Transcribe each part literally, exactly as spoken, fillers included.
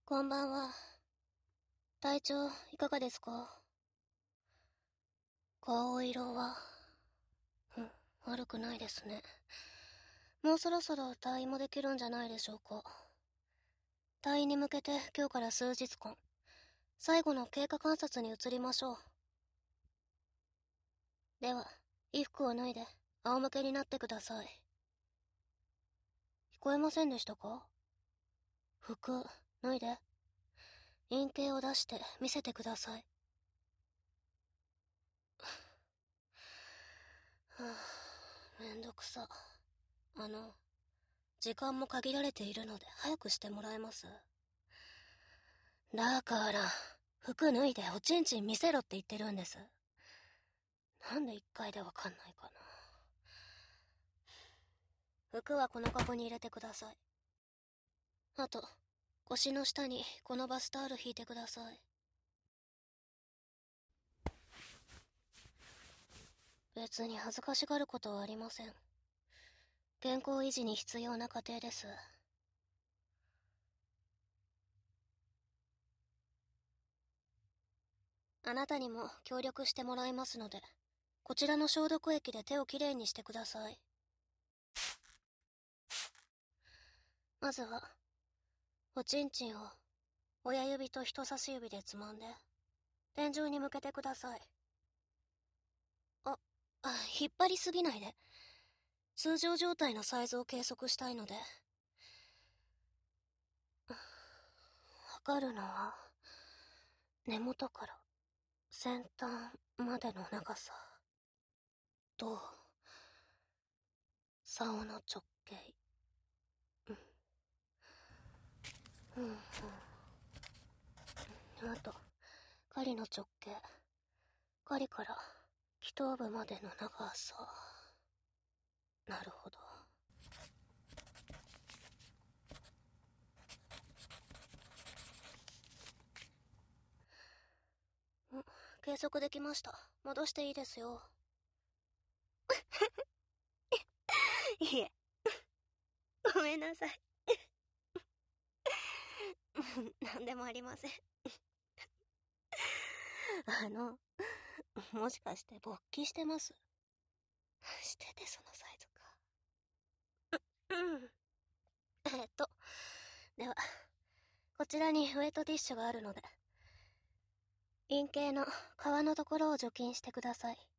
こんばんは。体調いかがですか？顔色は、うん、悪くないですね。もうそろそろ退院もできるんじゃないでしょうか。退院に向けて今日から数日間、最後の経過観察に移りましょう。では、衣服を脱いで仰向けになってください。聞こえませんでしたか？服、脱いで。陰茎を出して見せてください。はぁ、めんどくさ。あの、時間も限られているので早くしてもらえます？だから、服脱いでおちんちん見せろって言ってるんです。なんで一回でわかんないかな。服はこのカゴに入れてください。あと、腰の下にこのバスタオル引いてください。別に恥ずかしがることはありません。健康維持に必要な過程です。あなたにも協力してもらいますので、こちらの消毒液で手をきれいにしてください。まずは、おちんちんを親指と人差し指でつまんで、天井に向けてください。あ、あ、引っ張りすぎないで。通常状態のサイズを計測したいので。測るのは、根元から先端までの長さと、竿の直径。うん。うんうん。あと、針の直径。針から気頭部までの長さ。なるほど。ん、計測できました。戻していいですよ。いえ。ごめんなさい。なんでもありません。あの、もしかして勃起してます？しててそのサイズか。うん。えっと、では、こちらにウェットティッシュがあるので、陰茎の皮のところを除菌してください。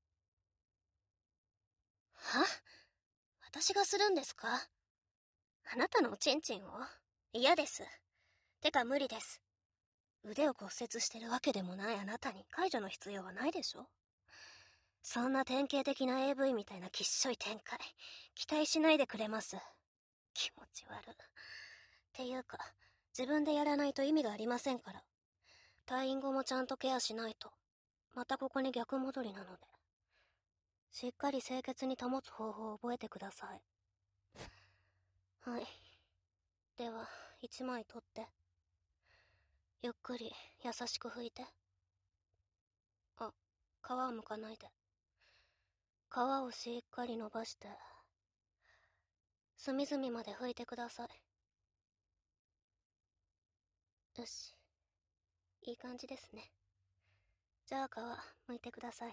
は？私がするんですか？あなたのおちんちんを？嫌です。てか無理です。腕を骨折してるわけでもないあなたに介助の必要はないでしょ？そんな典型的な エーブイ みたいなきっしょい展開、期待しないでくれます？気持ち悪。っていうか、自分でやらないと意味がありませんから。退院後もちゃんとケアしないと、またここに逆戻りなので。しっかり清潔に保つ方法を覚えてください。はい。では、一枚取って。ゆっくり、優しく拭いて。あ、皮を剥かないで。皮をしっかり伸ばして、隅々まで拭いてください。よし。いい感じですね。じゃあ皮、剥いてください。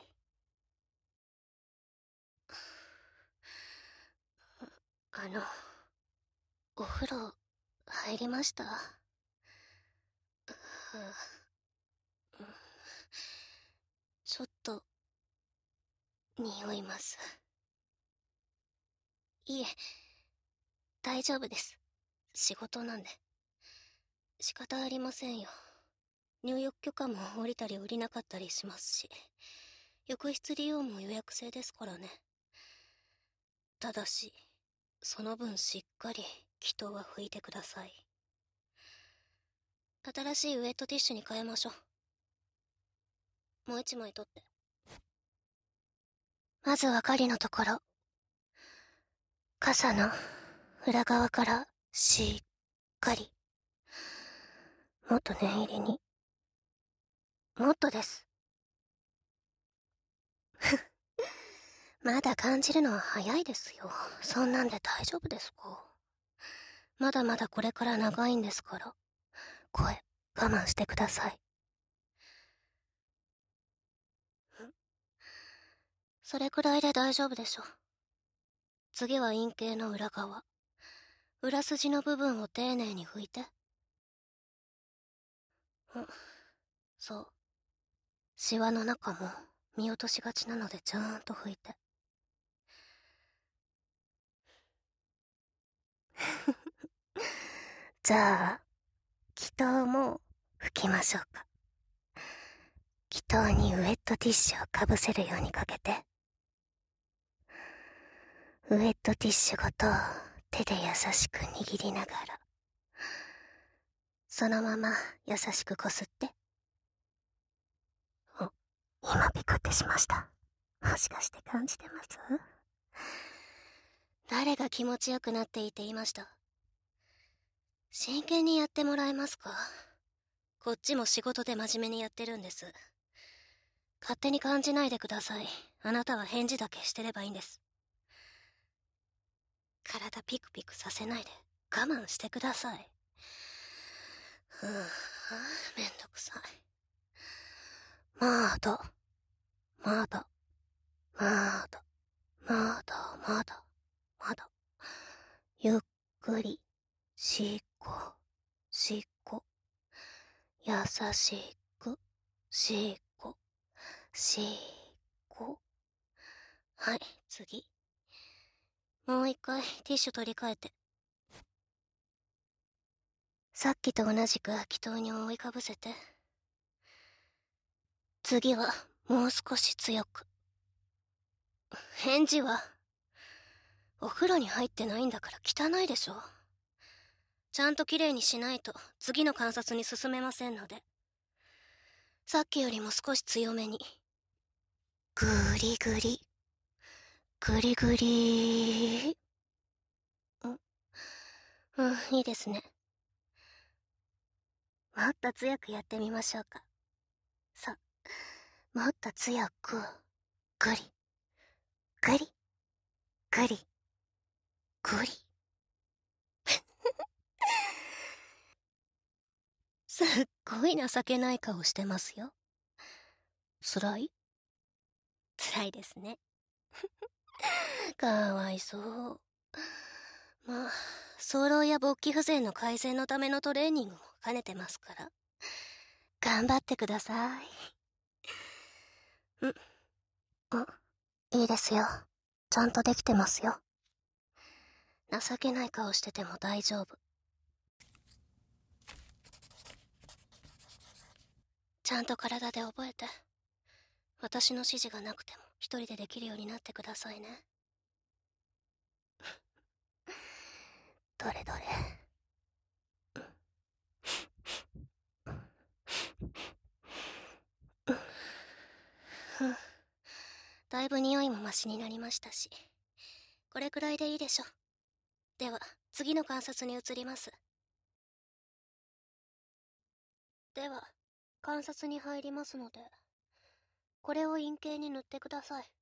あの、お風呂、入りました？ちょっと、匂います。いえ、大丈夫です。仕事なんで。仕方ありませんよ。入浴許可も下りたり下りなかったりしますし、浴室利用も予約制ですからね。ただし、その分しっかり気筒は拭いてください。新しいウェットティッシュに変えましょう。もう一枚取って。まずは針のところ。傘の裏側からしっかり。もっと念入りに。もっとです。まだ感じるのは早いですよ。そんなんで大丈夫ですか？まだまだこれから長いんですから。 声、我慢してください。それくらいで大丈夫でしょ。次は陰茎の裏側。裏筋の部分を丁寧に拭いて。うん。そう。シワの中も見落としがちなのでちゃんと拭いて。じゃあ、祈祷も拭きましょうか。祈祷にウェットティッシュをかぶせるようにかけて。ウェットティッシュごと手で優しく握りながら、そのまま優しくこすって。お、今ピクってしました。もしかして感じてます？誰が気持ちよくなっていいって言いました？真剣にやってもらえますか？こっちも仕事で真面目にやってるんです。勝手に感じないでください。あなたは返事だけしてればいいんです。体ピクピクさせないで我慢してください。ふぅ、めんどくさい。まだ、まだ、まだ、まだ、まだ、まだ。ゆっくり、しっこ、しっこ。優しく、しっこ、しっこ。はい、次。もう一回ティッシュ取り替えて。さっきと同じく祈祷に覆いかぶせて。次はもう少し強く。返事は、お風呂に入ってないんだから汚いでしょ。ちゃんときれいにしないと次の観察に進めませんので。さっきよりも少し強めに。ぐりぐり。ぐりぐり。んうん、いいですね。もっと強くやってみましょうか。そう。もっと強く。ぐり。ぐり。ぐり。ぐり。すっごい情けない顔してますよ。辛い？辛いですね。かわいそう。まあ、早漏や勃起不全の改善のためのトレーニングも兼ねてますから。頑張ってください。ん、あ、いいですよ。ちゃんとできてますよ。情けない顔してても大丈夫。ちゃんと体で覚えて。私の指示がなくても一人でできるようになってくださいね。どれどれ。だいぶ匂いもマシになりましたし、これくらいでいいでしょ。では次の観察に移ります。では観察に入りますので、これを陰茎に塗ってください。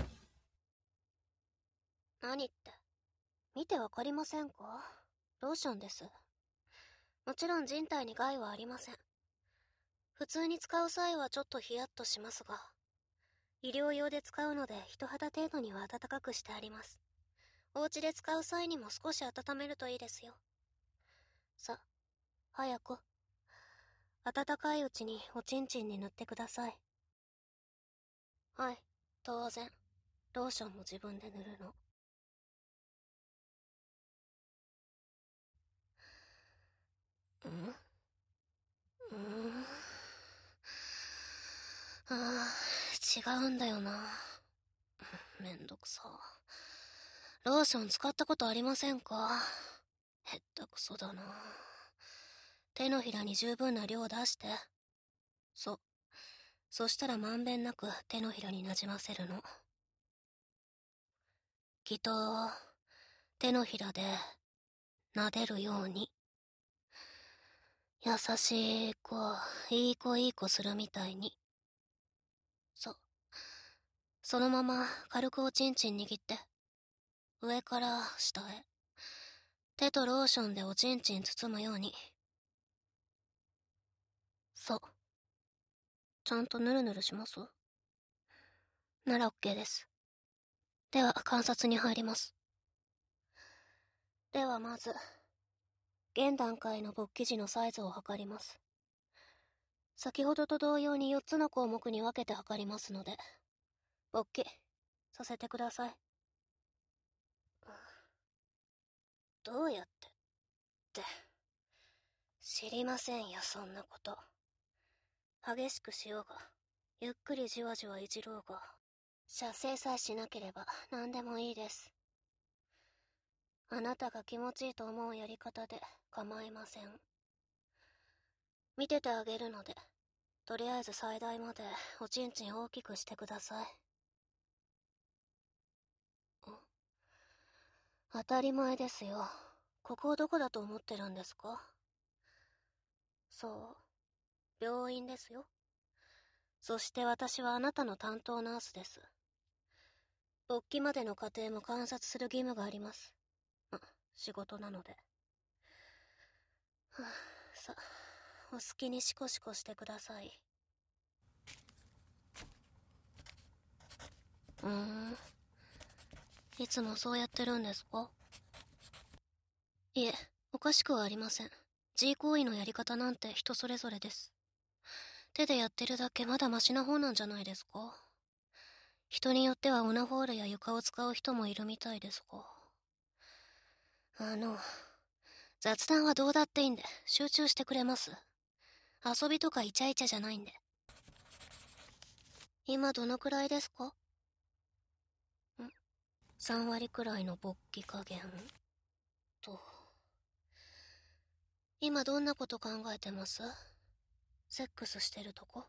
何って、見てわかりませんか？ローションです。もちろん人体に害はありません。普通に使う際はちょっとヒヤッとしますが、医療用で使うので人肌程度には暖かくしてあります。お家で使う際にも少し温めるといいですよ。さ、早く。温かいうちにおちんちんに塗ってください。はい、当然。ローションも自分で塗るの。うん？うん。ああ、違うんだよな。めんどくさ。ローション使ったことありませんか？へったくそだな。手のひらに十分な量出して。そう。そしたらまんべんなく手のひらになじませるの。きっと、手のひらで撫でるように。優しい子、いい子いい子するみたいに。そう。そのまま軽くおちんちん握って。上から下へ。手とローションでおちんちん包むように。 そう。ちゃんとヌルヌルします？なら OK です。では観察に入ります。ではまず現段階の勃起時のサイズを測ります。先ほどと同様によっつの項目に分けて測りますので、勃起させてください。どうやってって知りませんよ、そんなこと。激しくしようがゆっくりじわじわいじろうが、射精さえしなければ何でもいいです。あなたが気持ちいいと思うやり方で構いません。見ててあげるので、とりあえず最大までおちんちん大きくしてください。当たり前ですよ。ここをどこだと思ってるんですか？そう、病院ですよ。そして私はあなたの担当ナースです。勃起までの過程も観察する義務があります。あ、仕事なので。はあ、さ、お好きにシコシコしてください。うーん。いつもそうやってるんですか？いえ、おかしくはありません。G 行為のやり方なんて人それぞれです。手でやってるだけまだマシな方なんじゃないですか？人によってはオナホールや床を使う人もいるみたいですが。あの、雑談はどうだっていいんで集中してくれます？遊びとかイチャイチャじゃないんで。今どのくらいですか？ん さん 割くらいの勃起加減と。今どんなこと考えてます？セックスしてるとこ？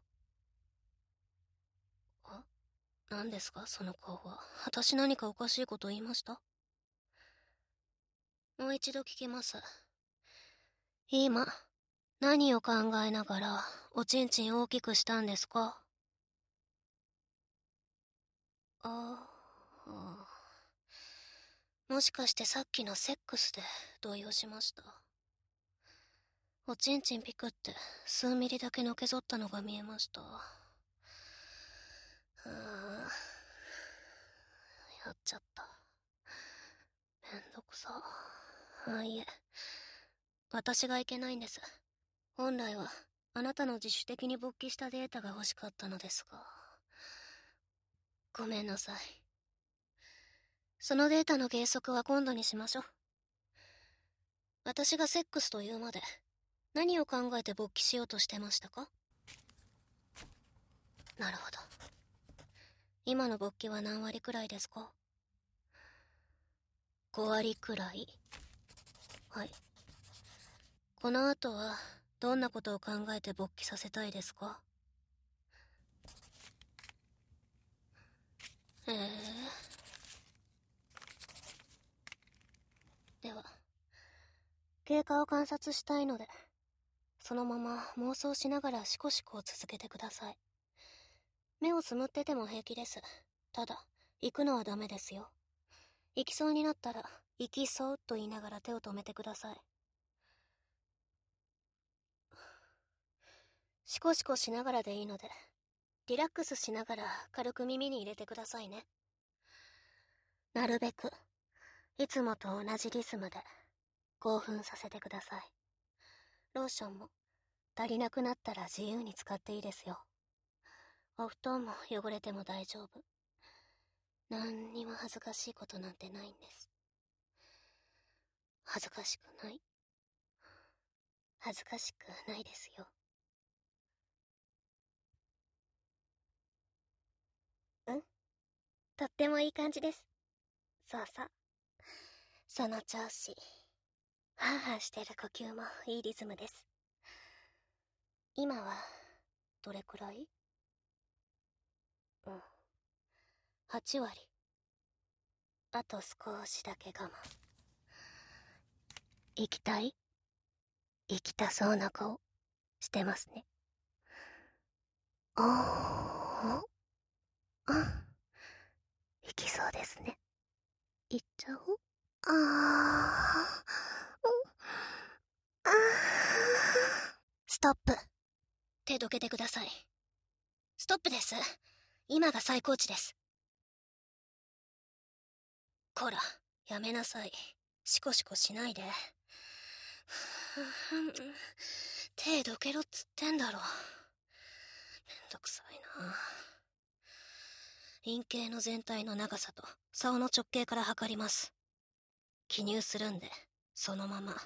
あ、何ですかその顔は。私何かおかしいこと言いました？もう一度聞きます。今何を考えながらおちんちん大きくしたんですか？ああ、もしかしてさっきのセックスで動揺しました？おちんちんピクって数ミリだけのけぞったのが見えました。ああ、やっちゃった。めんどくさ。あ、いえ、私がいけないんです。本来はあなたの自主的に勃起したデータが欲しかったのですが、ごめんなさい。そのデータの計測は今度にしましょう。私がセックスというまで何を考えて勃起しようとしてましたか？なるほど。今の勃起は何割くらいですか？ご割くらい。はい。この後はどんなことを考えて勃起させたいですか？ええ。では経過を観察したいので、そのまま妄想しながらシコシコを続けてください。目をつむってても平気です。ただ行くのはダメですよ。行きそうになったら行きそうと言いながら手を止めてください。シコシコしながらでいいので、リラックスしながら軽く耳に入れてくださいね。なるべくいつもと同じリズムで興奮させてください。ローションも足りなくなったら自由に使っていいですよ。お布団も汚れても大丈夫。何にも恥ずかしいことなんてないんです。恥ずかしくない。恥ずかしくないですよ。うん？とってもいい感じです。そうそう。その調子。ハーハーしてる呼吸もいいリズムです。今はどれくらい？うん。はち割。あと少しだけ我慢。行きたい？行きたそうな顔してますね。ああ、うん。行きそうですね。行っちゃおう。ああ、うん、ああ。ストップ。手手どけてください。ストップです。今が最高値です。こら、やめなさい。シコシコしないで。手どけろっつってんだろ。めんどくさいな。陰茎の全体の長さと竿の直径から測ります。記入するんで、そのまま。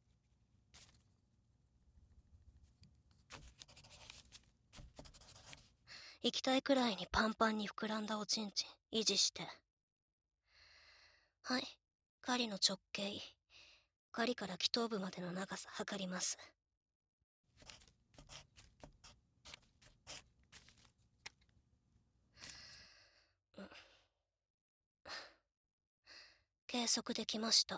行きたいくらいにパンパンに膨らんだおちんちん維持して。はい、狩りの直径。狩りから気頭部までの長さ測ります。うん、計測できました。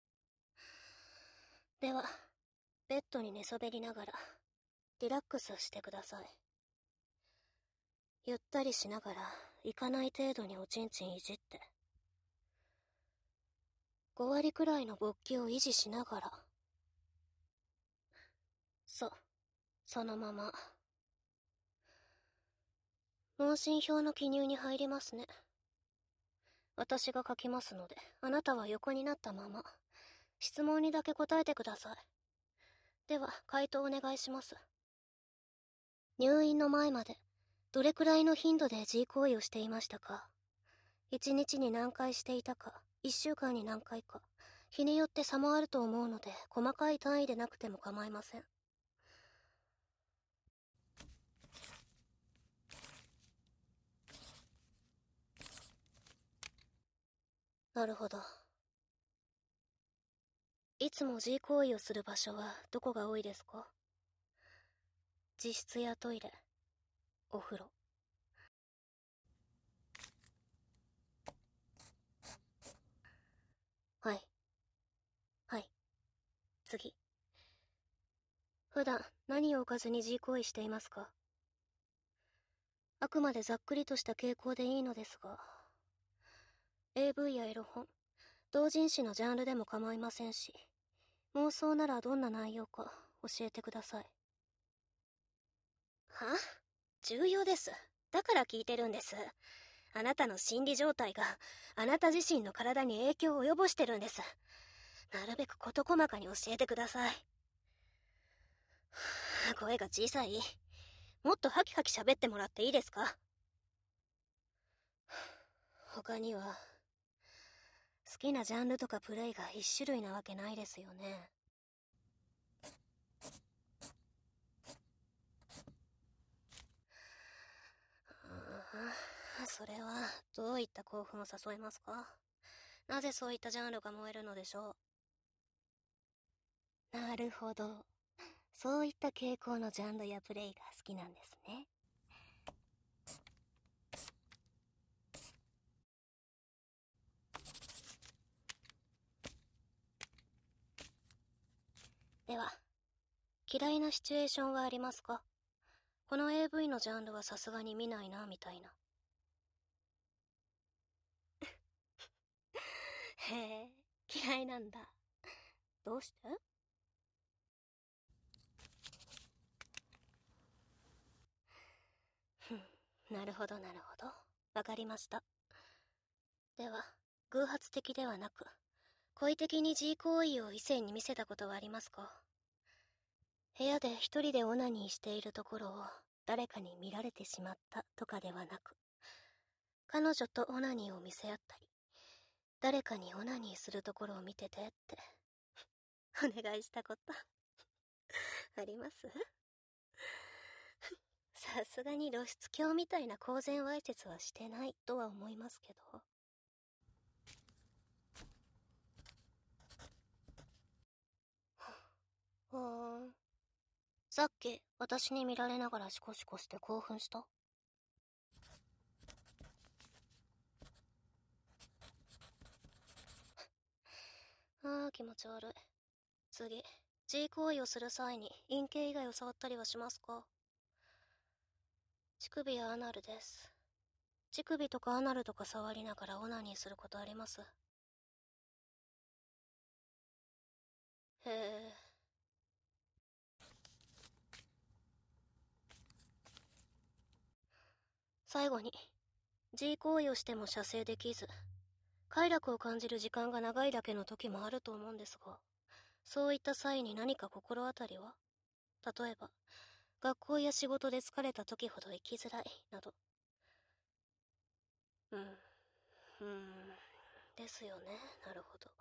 では、ベッドに寝そべりながらリラックスしてください。ゆったりしながらいかない程度におちんちんいじって、ご割くらいの勃起を維持しながら、そう、そのまま。問診票の記入に入りますね。私が書きますので、あなたは横になったまま質問にだけ答えてください。では回答お願いします。入院の前までどれくらいの頻度で G 行為をしていましたか？いちにちに何回していたか、いっしゅうかんに何回か、日によって差もあると思うので細かい単位でなくても構いません。なるほど。いつも G 行為をする場所はどこが多いですか？自室やトイレ、お風呂。はい。はい。次。普段何を置かずに G 行為していますか？あくまでざっくりとした傾向でいいのですが、エーブイ やエロ本、同人誌のジャンルでも構いませんし、妄想ならどんな内容か教えてください。は？重要です。だから聞いてるんです。あなたの心理状態があなた自身の体に影響を及ぼしてるんです。なるべく事細かに教えてください。声が小さい。もっとハキハキ喋ってもらっていいですか？他には好きなジャンルとかプレイが一種類なわけないですよね。それはどういった興奮を誘いますか？なぜそういったジャンルが燃えるのでしょう？なるほど。そういった傾向のジャンルやプレイが好きなんですね。では、嫌いなシチュエーションはありますか？この エーブイ のジャンルはさすがに見ないな、みたいな。へえ、嫌いなんだ。どうして？ふん、なるほどなるほど。わかりました。では、偶発的ではなく、故意的に G 行為を異性に見せたことはありますか？部屋で一人でオナニーしているところを誰かに見られてしまったとかではなく、彼女とオナニーを見せ合ったり、誰かにオナニーするところを見ててってお願いしたことあります？さすがに露出狂みたいな公然わいせつはしてないとは思いますけど。ふーん。さっき私に見られながらシコシコして興奮した？あー気持ち悪い。次、G 行為をする際に陰茎以外を触ったりはしますか？乳首やアナルです。乳首とかアナルとか触りながらオナニーすることあります？へえ。 最後に、G 行為をしても射精できず、快楽を感じる時間が長いだけの時もあると思うんですが、そういった際に何か心当たりは？例えば、学校や仕事で疲れた時ほど生きづらい、など。うん。うーん。ですよね。なるほど。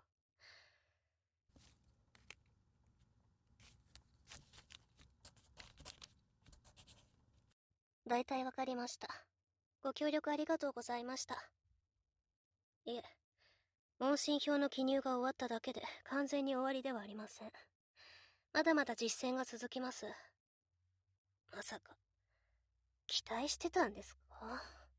大体わかりました。ご協力ありがとうございました。いえ、問診票の記入が終わっただけで完全に終わりではありません。まだまだ実践が続きます。まさか、期待してたんですか？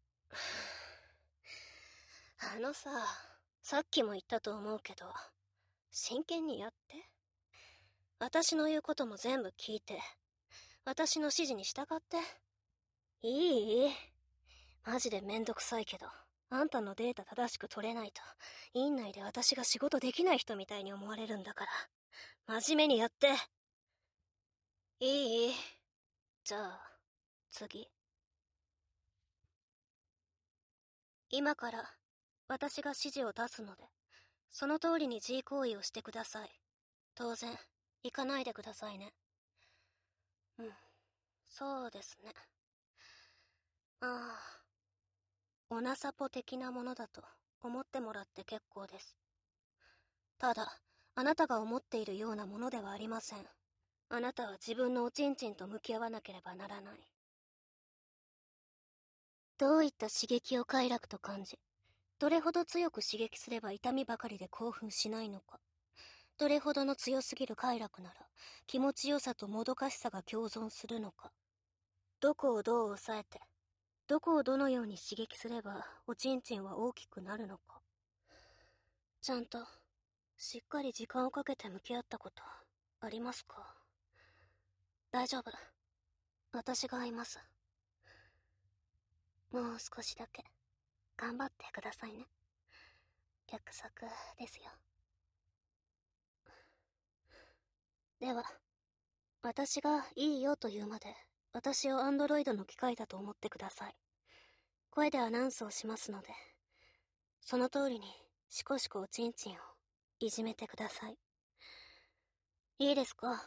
あのさ、さっきも言ったと思うけど、真剣にやって。私の言うことも全部聞いて、私の指示に従って。いい？マジでめんどくさいけど、あんたのデータ正しく取れないと、院内で私が仕事できない人みたいに思われるんだから、真面目にやって。いい？じゃあ、次。今から、私が指示を出すので、その通りに G 行為をしてください。当然、行かないでくださいね。うん、そうですね。ああ、おなさぽ的なものだと思ってもらって結構です。ただ、あなたが思っているようなものではありません。あなたは自分のおちんちんと向き合わなければならない。どういった刺激を快楽と感じ、どれほど強く刺激すれば痛みばかりで興奮しないのか、どれほどの強すぎる快楽なら気持ちよさともどかしさが共存するのか、どこをどう抑えて、どこをどのように刺激すればおちんちんは大きくなるのか、ちゃんとしっかり時間をかけて向き合ったことありますか？大丈夫、私が会います。もう少しだけ頑張ってくださいね。約束ですよ。では、私がいいよと言うまで私をアンドロイドの機械だと思ってください。声でアナウンスをしますので、その通りにしこしこおちんちんをいじめてください。いいですか？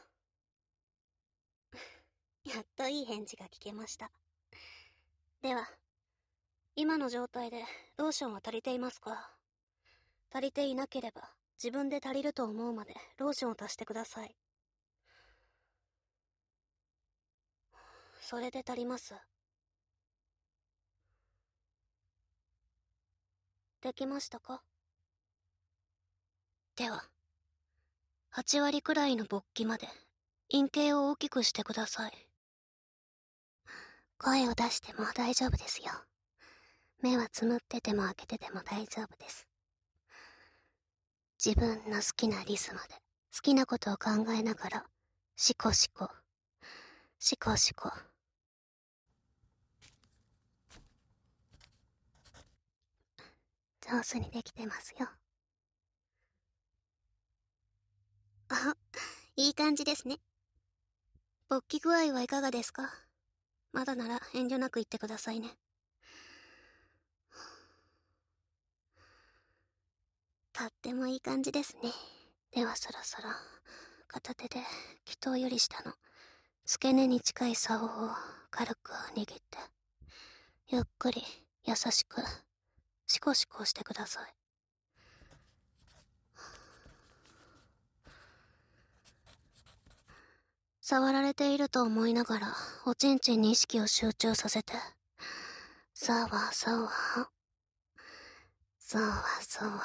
やっといい返事が聞けました。では、今の状態でローションは足りていますか？足りていなければ自分で足りると思うまでローションを足してください。それで足ります。できましたか？では、はち割くらいの勃起まで陰茎を大きくしてください。声を出しても大丈夫ですよ。目はつむってても開けてても大丈夫です。自分の好きなリズムで好きなことを考えながらシコシコシコシコ。上手にできてますよ。あ、いい感じですね。勃起具合はいかがですか？まだなら遠慮なく言ってくださいね。とってもいい感じですね。ではそろそろ片手で気筒より下の付け根に近い竿を軽く握ってゆっくり優しくシコシコしてください。触られていると思いながらおちんちんに意識を集中させて、さわさわさわさわ。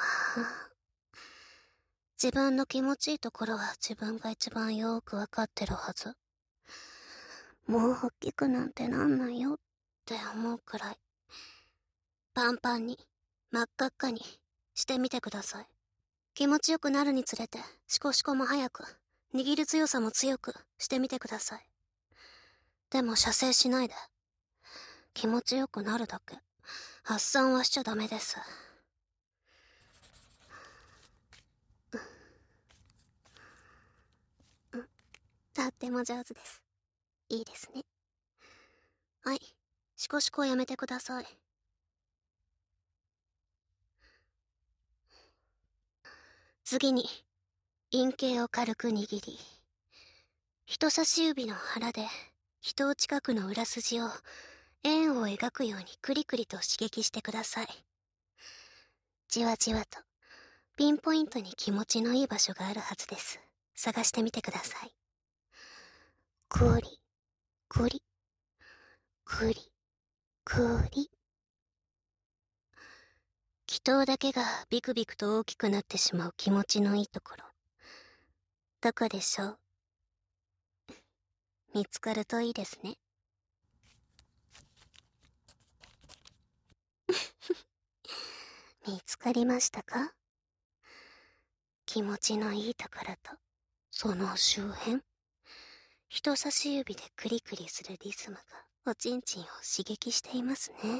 自分の気持ちいいところは自分が一番よーくわかってるはず。もう大きくなんてなんないよって思うくらいパンパンに真っ赤っかにしてみてください。気持ちよくなるにつれてシコシコも早く、握る強さも強くしてみてください。でも射精しないで、気持ちよくなるだけ。発散はしちゃダメです。うん、とっても上手です。いいですね。はい、 シコシコやめてください。次に、陰茎を軽く握り、人差し指の腹で、人近くの裏筋を、円を描くようにクリクリと刺激してください。じわじわと、ピンポイントに気持ちのいい場所があるはずです。探してみてください。クリ、クリ、クリ、クリ。気筒だけがビクビクと大きくなってしまう気持ちのいいところ。どこでしょう？見つかるといいですね。見つかりましたか？気持ちのいいところと、その周辺。人差し指でクリクリするリズムがおちんちんを刺激していますね。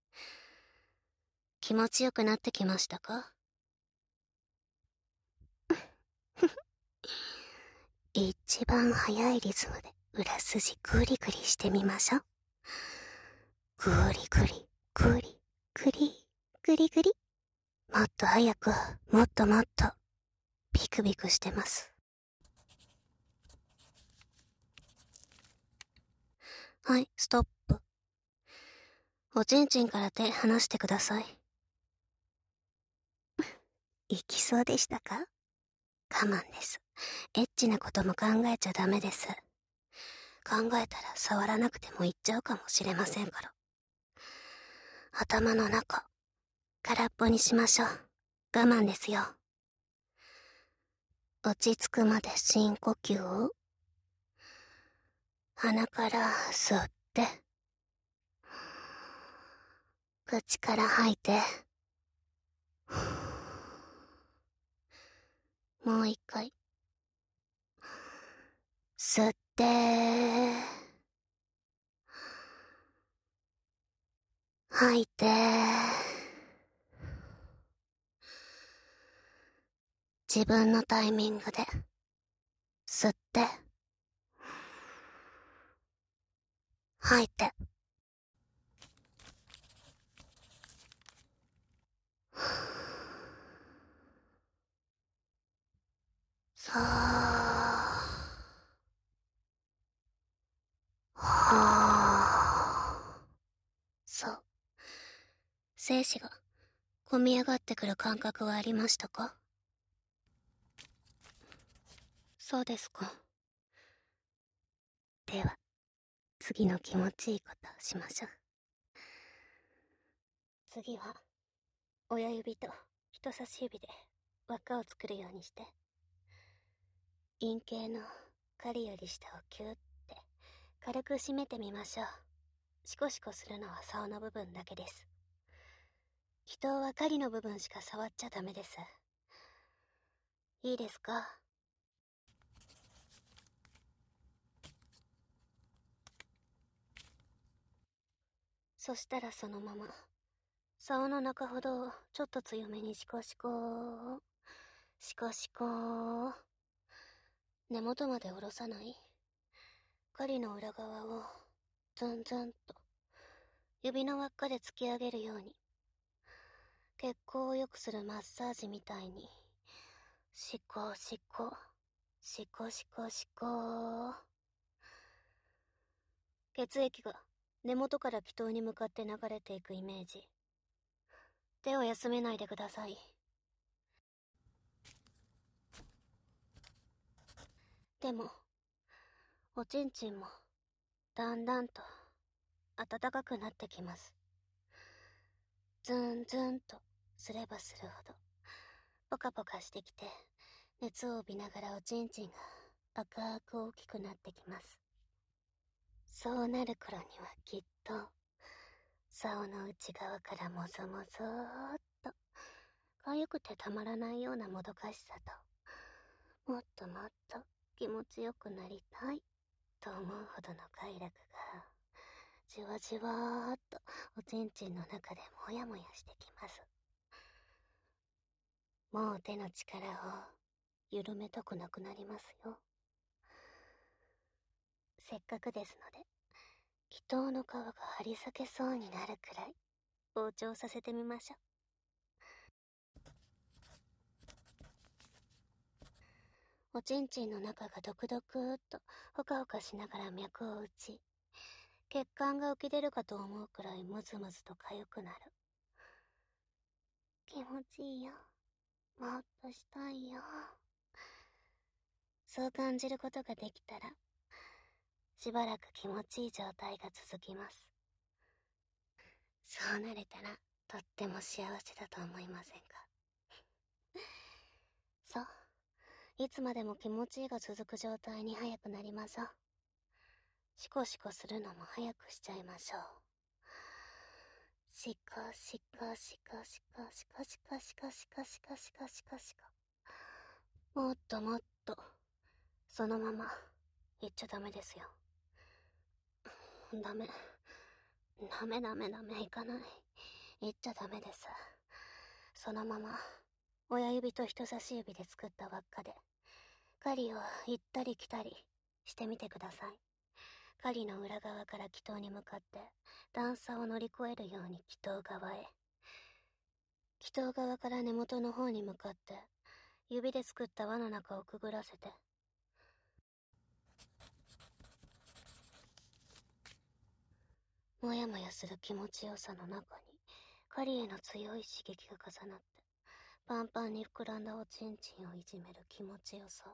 気持ちよくなってきましたか？一番速いリズムで裏筋クリクリしてみましょう。クリクリ、クリ、クリ、クリクリ。もっと早く、もっともっと、ビクビクしてます。はい、ストップ。おちんちんから手離してください。いきそうでしたか？我慢です。エッチなことも考えちゃダメです。考えたら触らなくてもいっちゃうかもしれませんから。頭の中、空っぽにしましょう。我慢ですよ。落ち着くまで深呼吸を。鼻から吸って、口から吐いて、もう一回。吸って、吐いて、自分のタイミングで、吸って、吐いて。さあ、はあ。そう。精子が込み上がってくる感覚はありましたか？そうですか。では、次の気持ちいいことをしましょう。次は、親指と人差し指で輪っかを作るようにして、陰茎の狩りより下をキューって軽く締めてみましょう。シコシコするのは竿の部分だけです。気筒は狩りの部分しか触っちゃダメです。いいですか？そしたらそのまま、竿の中ほどちょっと強めにシコシコー、シコシコー。根元まで下ろさない。狩りの裏側をズンズンと指の輪っかで突き上げるように、血行を良くするマッサージみたいに、シコシコ、シコシコシコ。血液が根元から気筒に向かって流れていくイメージ。手を休めないでください。でも、おちんちんもだんだんと暖かくなってきます。ズンズンとすればするほどポカポカしてきて、熱を帯びながらおちんちんが赤く大きくなってきます。そうなる頃にはきっと竿の内側からもぞもぞーっと痒くてたまらないようなもどかしさと、もっともっと気持ちよくなりたいと思うほどの快楽がじわじわーっとおちんちんの中でもやもやしてきます。もう手の力を緩めたくなくなりますよ。せっかくですので祈祷の皮が張り裂けそうになるくらい膨張させてみましょう。おちんちんの中がドクドクーっとほかほかしながら脈を打ち、血管が浮き出るかと思うくらいムズムズと痒くなる。気持ちいいよ。もっとしたいよ。そう感じることができたら、しばらく気持ちいい状態が続きます。そうなれたら、とっても幸せだと思いませんか？そう。いつまでも気持ちいいが続く状態に早くなりましょう。シコシコするのも早くしちゃいましょう。シコシコシコシコシコシコシコシコシコシコシコシコ。もっともっと。そのまま言っちゃダメですよ。ダメ。ダメダメダメ、いかない。言っちゃダメです。そのまま親指と人差し指で作った輪っかで狩りを行ったり来たりしてみてください。狩りの裏側から祈祷に向かって段差を乗り越えるように祈祷側へ、祈祷側から根元の方に向かって指で作った輪の中をくぐらせて、もやもやする気持ちよさの中に狩りへの強い刺激が重なってパンパンに膨らんだおちんちんをいじめる気持ちよさ。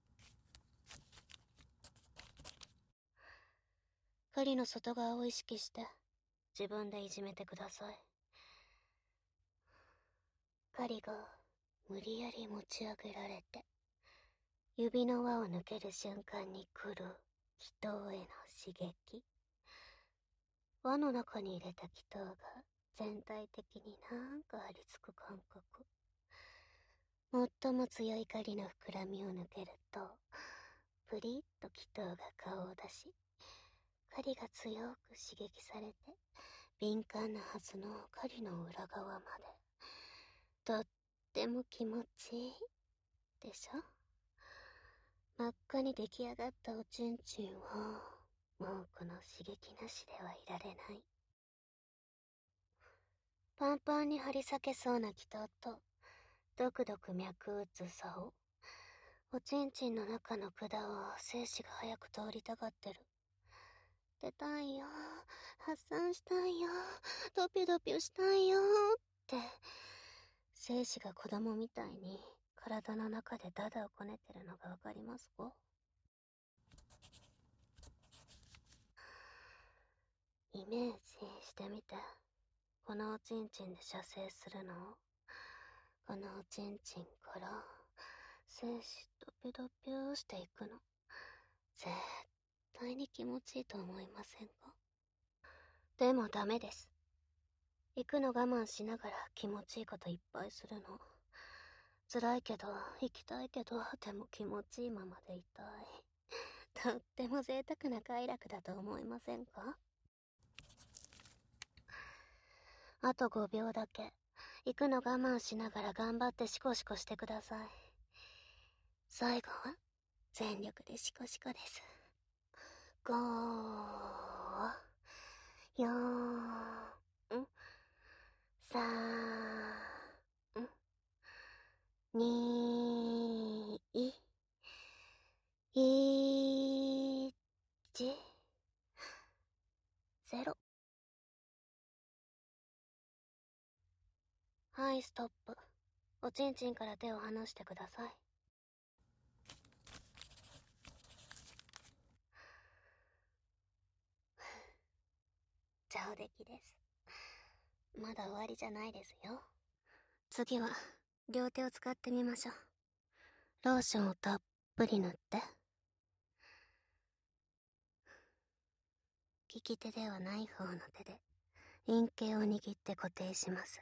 狩りの外側を意識して自分でいじめてください。狩りが無理やり持ち上げられて指の輪を抜ける瞬間に来る祈祷への刺激。輪の中に入れた祈祷が全体的になんか張り付く感覚。最も強い狩りの膨らみを抜けるとプリッと祈祷が顔を出し、狩りが強く刺激されて敏感なはずの狩りの裏側までとっても気持ちいいでしょ。真っ赤に出来上がったおちんちんはもうこの刺激なしではいられない。パンパンに張り裂けそうな祈祷とドクドク脈打つさを、おちんちんの中の管を精子が早く通りたがってる。出たいよ、発散したいよ、ドピュドピュしたいよって精子が子供みたいに体の中でダダをこねてるのがわかりますか？イメージしてみて。このおちんちんで射精するのを、このおちんちんから精子ドピュドピュしていくの。絶対に気持ちいいと思いませんか？でもダメです。行くの我慢しながら気持ちいいこといっぱいするの。辛いけど、行きたいけど、でも気持ちいいままでいたい。とっても贅沢な快楽だと思いませんか？あとごびょうだけ。行くの我慢しながら頑張ってシコシコしてください。最後は全力でシコシコです。ごー、よーん、さーん、にー、いち、ゼロ。はい、ストップ。おちんちんから手を離してください。上出来です。まだ終わりじゃないですよ。次は両手を使ってみましょう。ローションをたっぷり塗って。利き手ではない方の手で陰茎を握って固定します。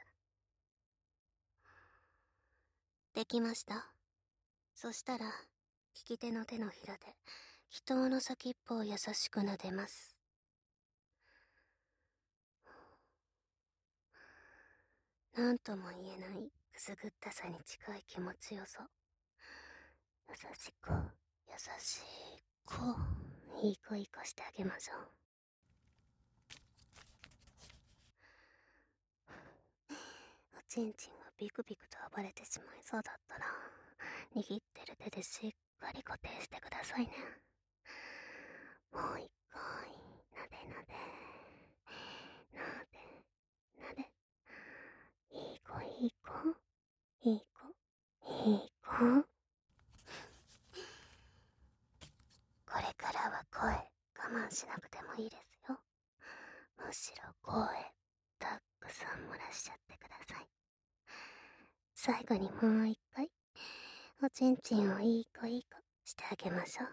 できました？そしたら利き手の手のひらで祈祷の先っぽを優しく撫でます。なんとも言えないくすぐったさに近い気持ちよさ。優しく優しくいい子いい子してあげましょう。 ちんちんがビクビクと暴れてしまいそうだったら、握ってる手でしっかり固定してくださいね。もう一回、なでなで、なで、なで。いい子いい子、いい子、いい子。これからは声、我慢しなくてもいいですよ。むしろ声、たくさん漏らしちゃってください。最後にもう一回、おちんちんをいい子いい子してあげましょ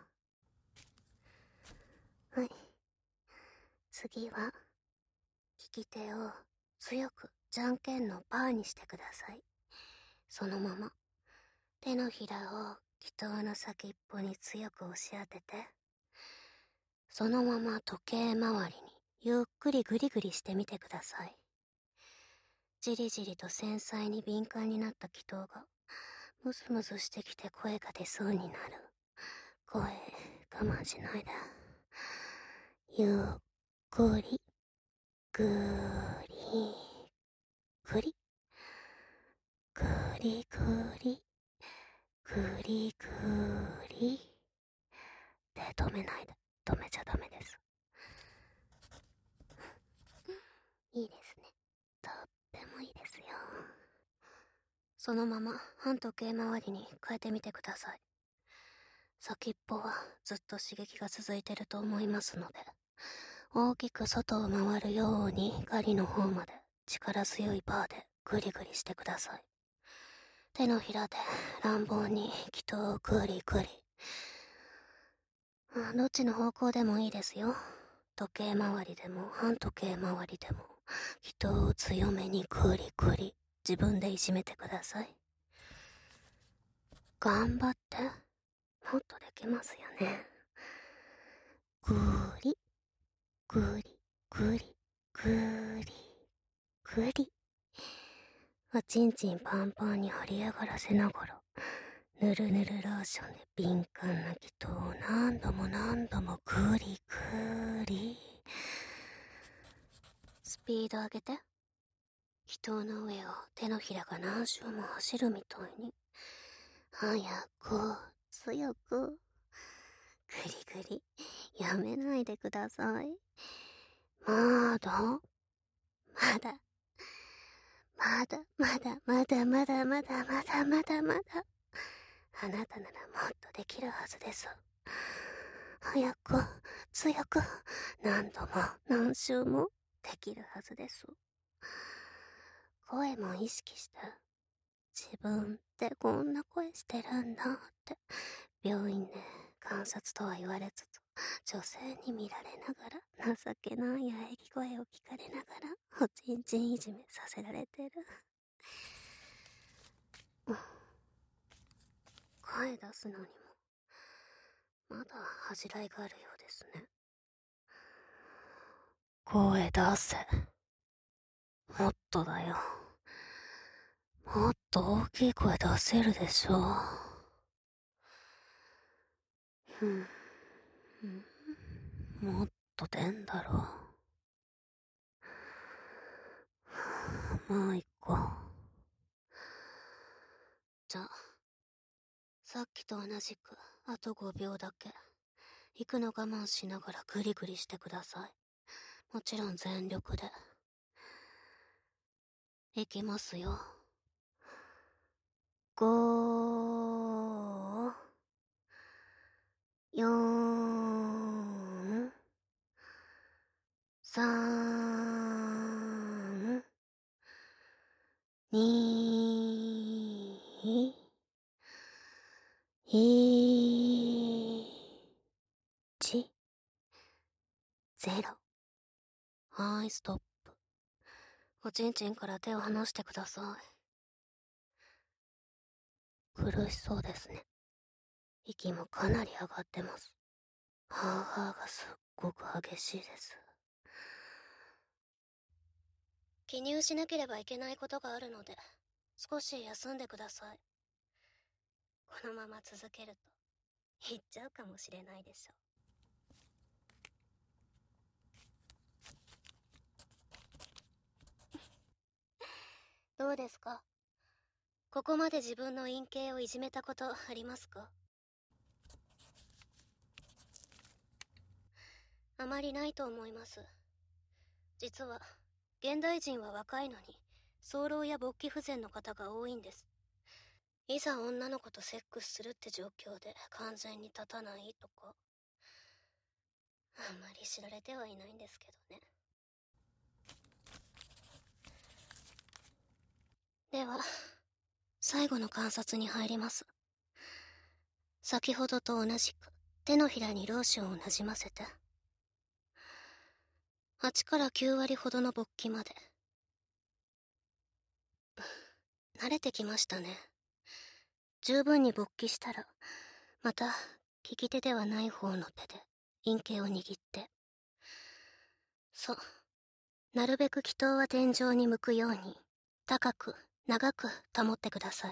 う。はい。次は、利き手を強くじゃんけんのパーにしてください。そのまま、手のひらを祈祷の先っぽに強く押し当てて、そのまま時計回りにゆっくりグリグリしてみてください。じりじりと繊細に敏感になった祈祷がムズムズしてきて声が出そうになる。声、我慢しないで。ゆっくり、ぐり、ぐり、ぐりぐり、ぐりぐり。で、止めないで。止めちゃダメです。いいですね。とってもいいですよ。そのまま反時計回りに変えてみてください。先っぽはずっと刺激が続いてると思いますので、大きく外を回るようにガリの方まで力強いバーでグリグリしてください。手のひらで乱暴に祈祷をグリグリ。どっちの方向でもいいですよ。時計回りでも反時計回りでも祈祷を強めにグリグリ自分でいじめてください。頑張って。もっとできますよね。ぐり、ぐり、ぐり、ぐり、ぐり。おちんちんパンパンに張り上がらせながら、ぬるぬるローションで敏感な祈祷を何度も何度もぐりぐり。スピード上げて。祈祷の上を手のひらが何周も走るみたいに。早く、強く。ぐりぐり、やめないでください。まだ、まだ、まだ、まだ、まだ、まだ、まだ、まだ、まだ、まだ。あなたならもっとできるはずです。早く、強く、何度も何周もできるはずです。声も意識して、自分ってこんな声してるんだって、病院で観察とは言われつつ、女性に見られながら、情けない喘ぎ声を聞かれながら、おちんちんいじめさせられてる。声出すのにも、まだ恥じらいがあるようですね。声出せ。もっとだよ。もっと大きい声出せるでしょ。うん、うん、もっと出んだろう。もう一個。じゃあ、さっきと同じく、あとごびょうだけ。行くの我慢しながらグリグリしてください。もちろん全力で。いきますよ。ごー、よーん、さん、に、いち、ゼロ。はーい、ストップ。おちんちんから手を離してください。苦しそうですね。息もかなり上がってます。ハーハーがすっごく激しいです。記入しなければいけないことがあるので、少し休んでください。このまま続けると、言っちゃうかもしれないでしょ。 どうですか？ここまで自分の陰茎をいじめたことありますか？あまりないと思います。実は現代人は若いのに早漏や勃起不全の方が多いんです。いざ女の子とセックスするって状況で完全に立たないとか、あんまり知られてはいないんですけどね。では最後の観察に入ります。先ほどと同じく手のひらにローションをなじませて、はちからきゅう割ほどの勃起まで。慣れてきましたね。十分に勃起したらまた利き手ではない方の手で陰茎を握って、そう、なるべく気筒は天井に向くように高く長く保ってください。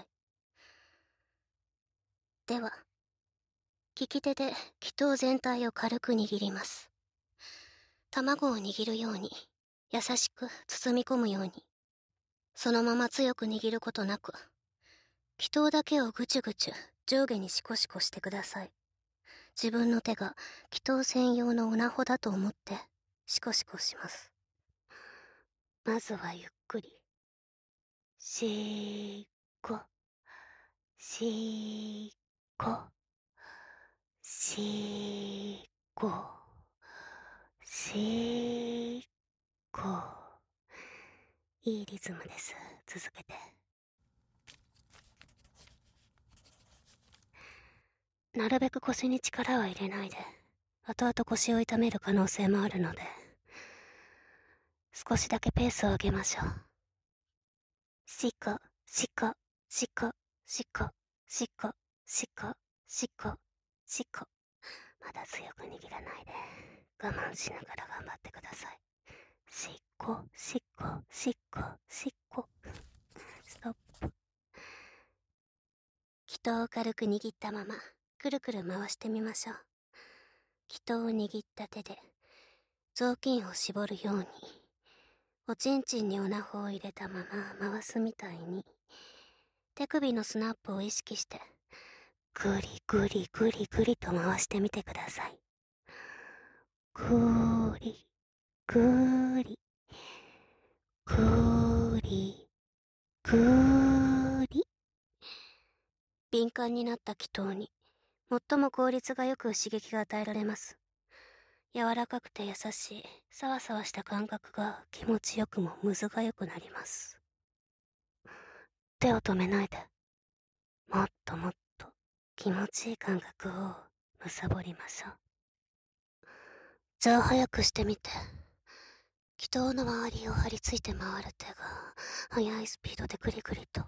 では利き手で気筒全体を軽く握ります。卵を握るように優しく包み込むように、そのまま強く握ることなく気筒だけをぐちゅぐちゅ上下にシコシコしてください。自分の手が気筒専用のオナホだと思ってシコシコします。まずはゆっくりしーこしーこしーこしーこ。いいリズムです。続けて。なるべく腰に力は入れないで、後々腰を痛める可能性もあるので、少しだけペースを上げましょう。しこ、しこ、しこ、しこ、しこ、しこ、しこ、しこ。まだ強く握らないで、我慢しながら頑張ってください。しこ、しこ、しこ、しこ。ストップ。気筒を軽く握ったまま、くるくる回してみましょう。気筒を握った手で、雑巾を絞るように、おちんちんにオナホを入れたまま回すみたいに、手首のスナップを意識して、ぐりぐりぐりぐりと回してみてください。ぐーり、ぐーり、ぐーり、ぐーり。敏感になった気筒に、最も効率がよく刺激が与えられます。柔らかくて優しい、さわさわした感覚が気持ちよくもむずがよくなります。手を止めないで、もっともっと気持ちいい感覚をむさぼりましょう。じゃあ早くしてみて。気筒の周りを張り付いて回る手が速いスピードでグリグリと。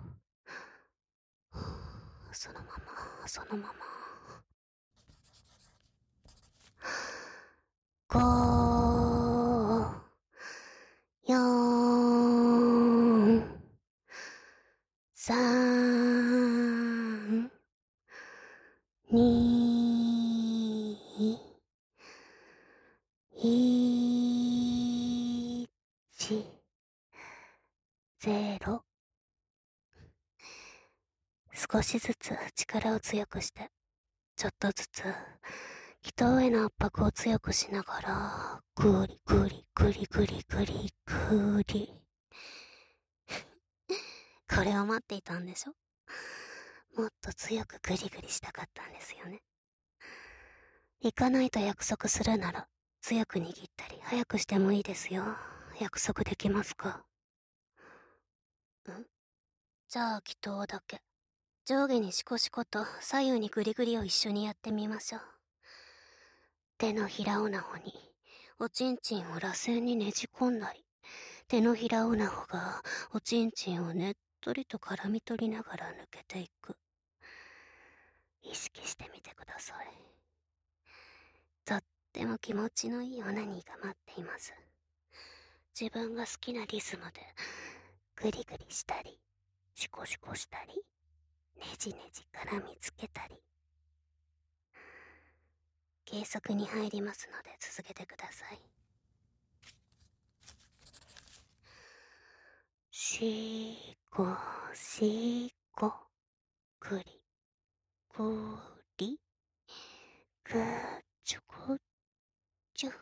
そのままそのまま。ごーよーんさんにいちゼロ。少しずつ力を強くして、ちょっとずつ気筒への圧迫を強くしながら、グリグリグリグリグリグリ。これを待っていたんでしょ？もっと強くグリグリしたかったんですよね。行かないと約束するなら、強く握ったり早くしてもいいですよ。約束できますか？ん？じゃあ気筒だけ。上下にシコシコと左右にグリグリを一緒にやってみましょう。手のひらオナホにおちんちんを螺旋にねじ込んだり、手のひらオナホがおちんちんをねっとりと絡み取りながら抜けていく。意識してみてください。とっても気持ちのいいオナニーが待っています。自分が好きなリズムでグリグリしたり、シコシコしたり、ねじねじ絡みつけたり。計測に入りますので続けてください。しこしこ、くり、くり、くちょこちょ。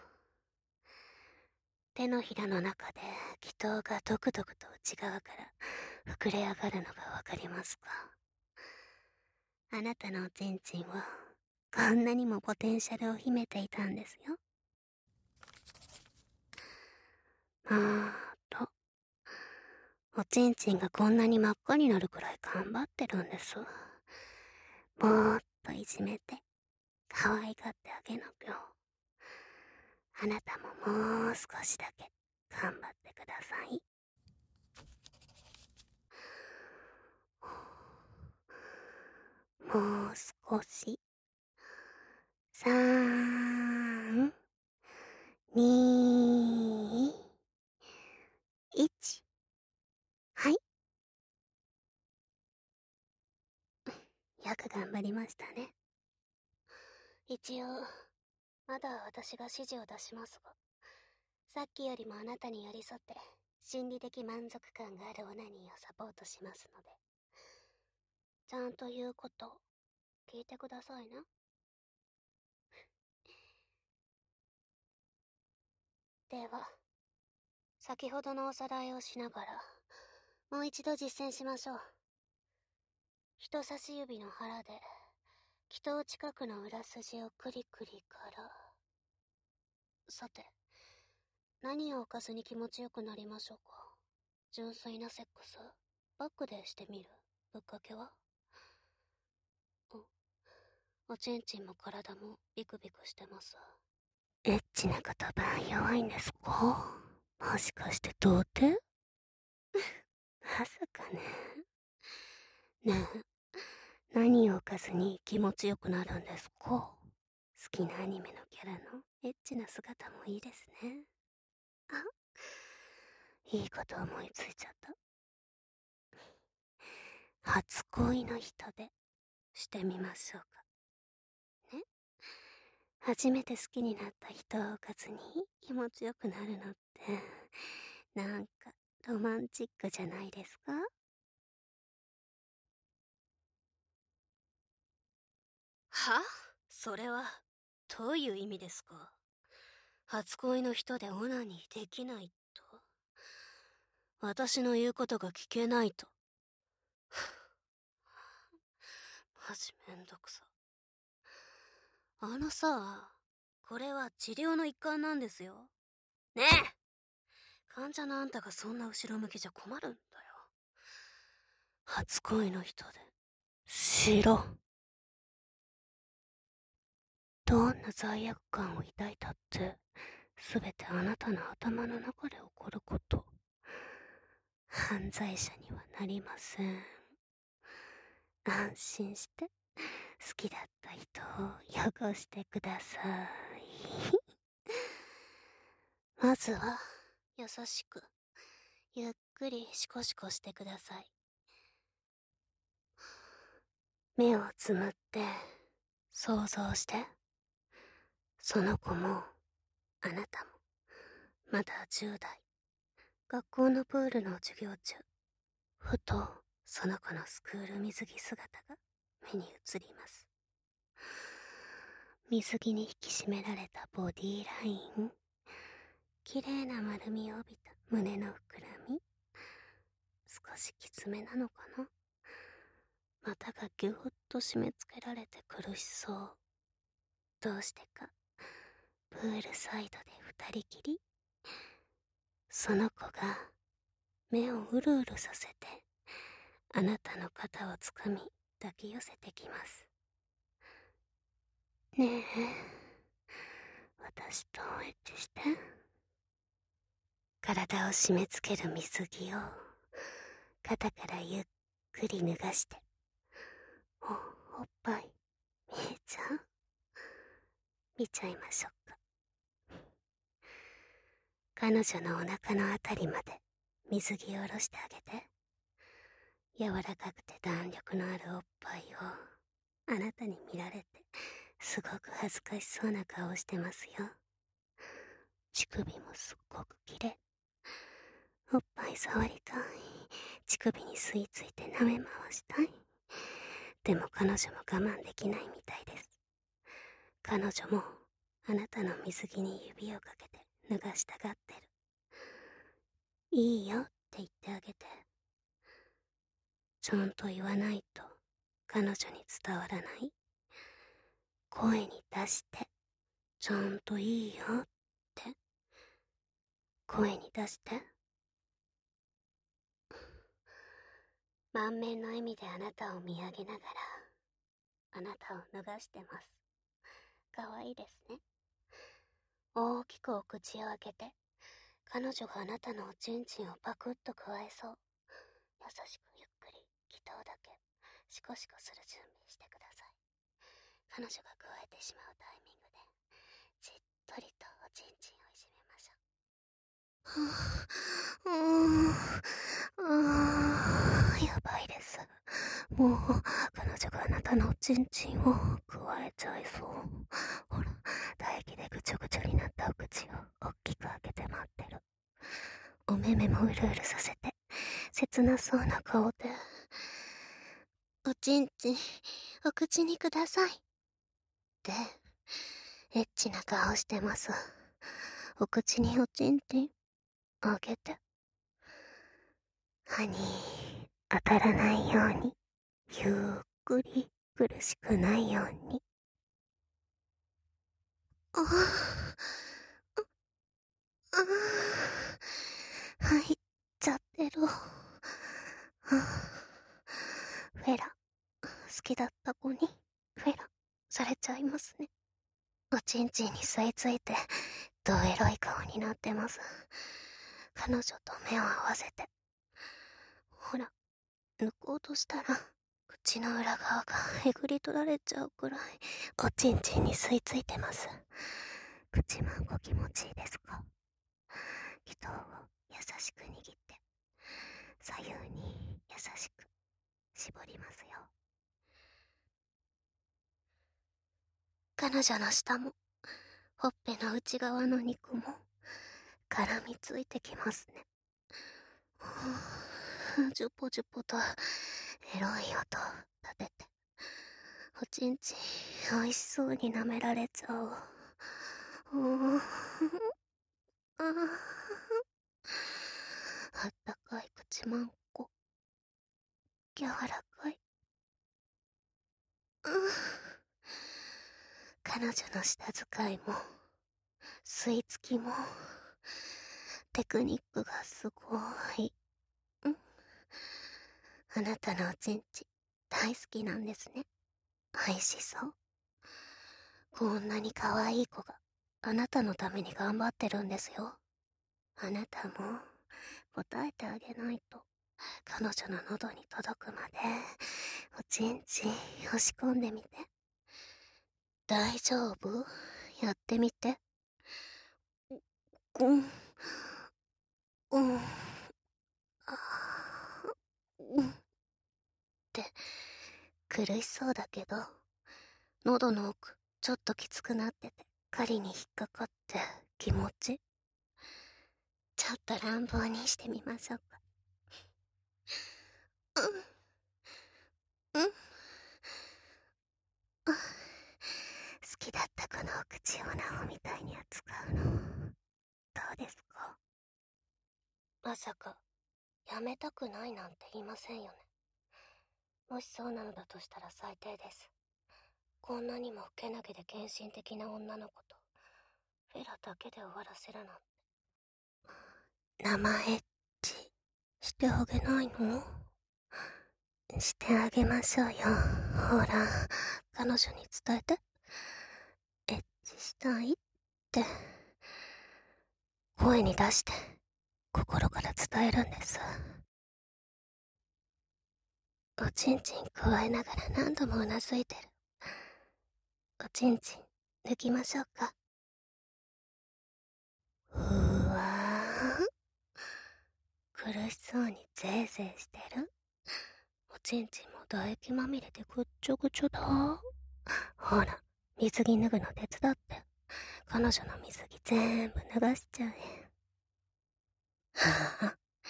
手のひらの中で気筒がドクドクと内側から膨れ上がるのがわかりますか？あなたのおちんちんはこんなにもポテンシャルを秘めていたんですよ。あーっと、おちんちんがこんなに真っ赤になるくらい頑張ってるんです。もーっといじめて可愛がってあげなきゃ。あなたももう少しだけ頑張ってください。もう少し。さん、に、いち。はい。よく頑張りましたね。一応、まだ私が指示を出しますが、さっきよりもあなたに寄り添って心理的満足感があるオナニーをサポートしますので、ちゃんと言うこと聞いてくださいな。では、先ほどのおさらいをしながらもう一度実践しましょう。人差し指の腹で気筒近くの裏筋をクリクリから。さて、何をおかずに気持ちよくなりましょうか。純粋なセックスバックでしてみる。ぶっかけはお、おちんちんも体もビクビクしてます。エッチな言葉弱いんですか？もしかして童貞？まさかね。ねえ、何をおかずに気持ちよくなるんですか？好きなアニメのキャラのエッチな姿もいいですね。あ、いいこと思いついちゃった。初恋の人でしてみましょうか。ね。初めて好きになった人をおかずに気持ちよくなるのって、なんかロマンチックじゃないですか？は？それは、どういう意味ですか？初恋の人でオナニーできないと？私の言うことが聞けないと？マジめんどくさ。あのさ、これは治療の一環なんですよ。ねえ、患者のあんたがそんな後ろ向きじゃ困るんだよ。初恋の人でしろ。どんな罪悪感を抱いたってすべてあなたの頭の中で起こること。犯罪者にはなりません。安心して好きだった人を汚してください。まずは優しくゆっくりシコシコしてください。目をつむって想像して。その子もあなたもまだじゅう代。学校のプールの授業中、ふとその子のスクール水着姿が目に映ります。水着に引き締められたボディーライン、綺麗な丸みを帯びた胸の膨らみ、少しきつめなのかな。股がぎゅーっと締め付けられて苦しそう。どうしてかプールサイドで二人きり。その子が目をうるうるさせてあなたの肩をつかみ抱き寄せてきます。ねえ、私とエッチして。体を締め付ける水着を肩からゆっくり脱がして。お、おっぱい見えちゃう？見ちゃいましょうか。彼女のお腹のあたりまで水着を下ろしてあげて。柔らかくて弾力のあるおっぱいをあなたに見られてすごく恥ずかしそうな顔してますよ。乳首もすっごく綺麗。 おっぱい触りたい。乳首に吸い付いて舐め回したい。でも彼女も我慢できないみたいです。彼女もあなたの水着に指をかけて脱がしたがってる。いいよって言ってあげて。ちゃんと言わないと彼女に伝わらない。声に出して、ちゃんといいよって。声に出して。満面の笑みであなたを見上げながら、あなたを脱がしてます。かわいいですね。大きくお口を開けて、彼女があなたのおちんちんをパクッとくわえそう。優しくゆっくり、気筒だけ、シコシコする準備してください。彼女がくわえてしまうタイミングで、じっとりとおちんちんをいじめましょう。うーん、うーん、やばいです。もう、彼女があなたのおちんちんをくわえちゃいそう。ほら、唾液でぐちょぐちょになったお口を大きく開けて待ってる。お目目もうるうるさせて、切なそうな顔で、おちんちん、お口にください。で、エッチな顔してます。お口におちんちん、あげて。歯に当たらないように、ゆっくり苦しくないように。ああ、ああ、入っちゃってる。フェラ、好きだった子にフェラされちゃいますね。おちんちんに吸い付いて、どエロい顔になってます。彼女と目を合わせて。ほら、抜こうとしたら、口の裏側がえぐり取られちゃうくらい、おちんちんに吸い付いてます。口もご気持ちいいですか？気筒を優しく握って、左右に優しく絞りますよ。彼女の舌も、ほっぺの内側の肉も、絡みついてきますね。ジュポジュポとエロい音立てて、おちんちん美味しそうに舐められちゃう。うーああったかい口まんこ、柔らかい。彼女の舌使いも吸い付きもテクニックがすごい。あなたのおちんち大好きなんですね。美味しそう。こんなに可愛い子があなたのために頑張ってるんですよ。あなたも答えてあげないと。彼女の喉に届くまでおちんちん押し込んでみて。大丈夫？やってみて。うん、うん、あうん。って苦しそうだけど、喉の奥ちょっときつくなってて狩りに引っかかって気持ち。ちょっと乱暴にしてみましょうか。うん、うん。好きだったこのお口をなおみたいに扱うの、どうですか？まさか、やめたくないなんて言いませんよね。もしそうなのだとしたら最低です。こんなにも不けなげで献身的な女の子と、フェラだけで終わらせるなんて。生エッチしてあげないの？してあげましょうよ。ほら、彼女に伝えて。エッチしたいって。声に出して、心から伝えるんです。おちんちんくわえながら何度もうなずいてる。おちんちん抜きましょうか。うわー。苦しそうにゼーゼーしてる。おちんちんも唾液まみれでぐっちょぐちょだ。ほら、水着脱ぐの手伝って。彼女の水着全部脱がしちゃえ。はぁ、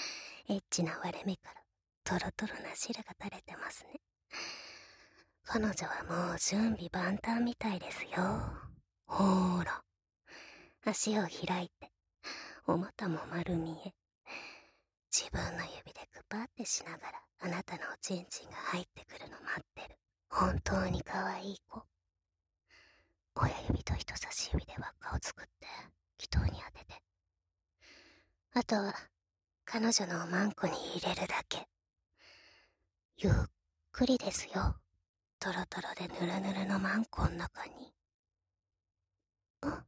エッチな割れ目からトロトロな汁が垂れてますね。彼女はもう準備万端みたいですよ。ほーら。足を開いて、お股も丸見え。自分の指でグパってしながらあなたのおちんちんが入ってくるの待ってる。本当に可愛い子。親指と人差し指で輪っかを作って気筒に当てて、あとは彼女のおまんこに入れるだけ。ゆっくりですよ。トロトロでヌルヌルのマンコの中に。あ、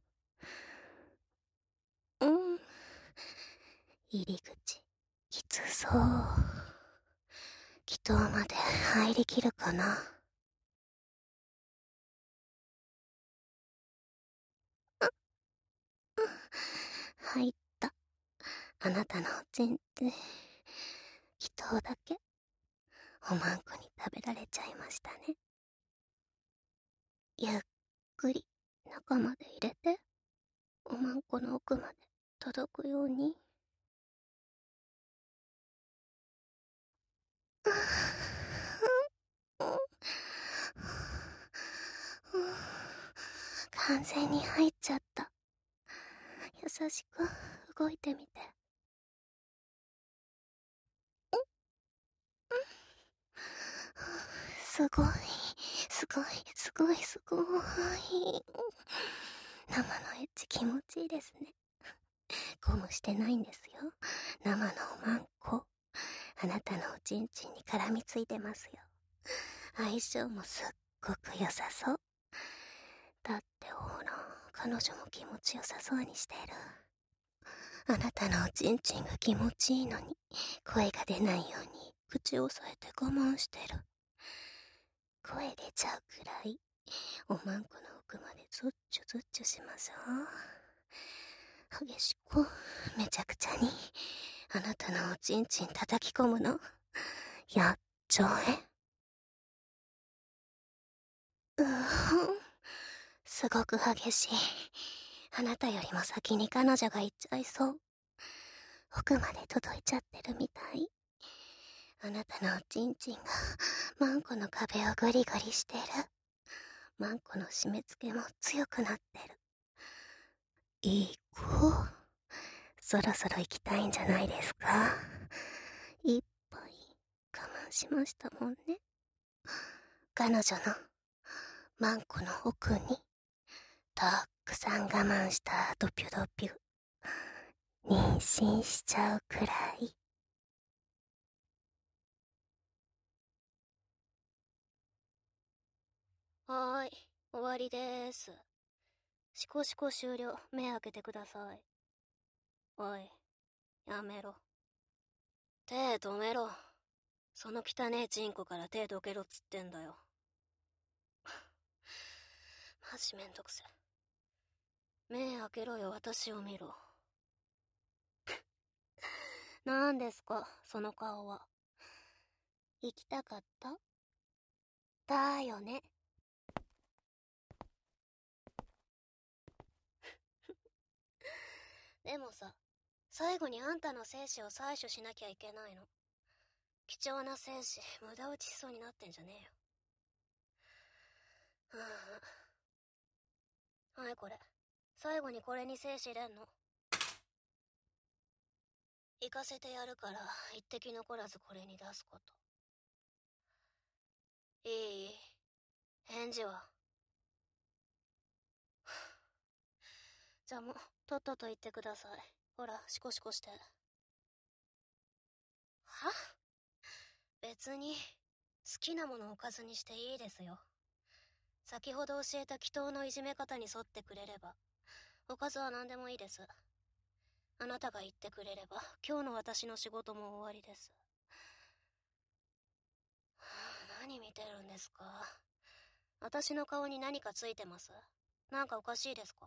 うん。入り口、きつそう。気筒まで入りきるかな。入った。あなたのおちんち、気筒だけおまんこに食べられちゃいましたね。ゆっくり中まで入れて、おまんこの奥まで届くように。完全に入っちゃった。優しく動いてみて。すごい、すごい、すごい、すごい。生のエッチ気持ちいいですね。ゴムしてないんですよ。生のおまんこ。あなたのおちんちんに絡みついてますよ。相性もすっごく良さそう。だってほら、彼女も気持ちよさそうにしてる。あなたのおちんちんが気持ちいいのに、声が出ないように口を押さえて我慢してる。声出ちゃうくらい、おまんこの奥までズッチュズッチュしましょう。激しく、めちゃくちゃに、あなたのおちんちん叩き込むの。やっちょえ。うーん。すごく激しい。あなたよりも先に彼女が行っちゃいそう。奥まで届いちゃってるみたい。あなたのおちんちんがマンコの壁をゴリゴリしてる。マンコの締め付けも強くなってる。いい子。そろそろ行きたいんじゃないですか。いっぱい我慢しましたもんね。彼女のマンコの奥にたくさん我慢したドピュドピュ妊娠しちゃうくらい。はーい、終わりでーす。シコシコ終了。目開けてください。おい、やめろ。手止めろ。その汚えチンコから手どけろっつってんだよ。マジめんどくせ。目開けろよ、私を見ろ。なんですか、その顔は。行きたかった？だよね。でもさ、最後にあんたの精子を採取しなきゃいけないの。貴重な精子、無駄打ちしそうになってんじゃねえよ。はあ、はい、これ。最後にこれに精子入れんの。行かせてやるから、一滴残らずこれに出すこと。いい？返事は？じゃあもう、とっとと言ってください。ほら、シコシコして。は？別に、好きなものをおかずにしていいですよ。先ほど教えた祈祷のいじめ方に沿ってくれれば、おかずは何でもいいです。あなたが言ってくれれば、今日の私の仕事も終わりです。はあ、何見てるんですか？私の顔に何かついてます？なんかおかしいですか？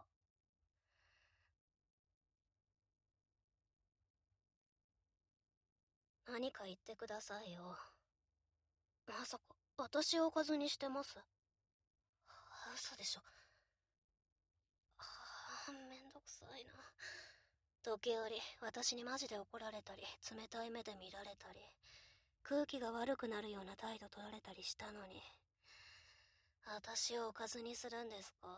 何か言ってくださいよ。まさか、私をおかずにしてます？嘘でしょ。はあ、めんどくさいな。 時折私にマジで怒られたり、冷たい目で見られたり、空気が悪くなるような態度取られたりしたのに、私をおかずにするんですか？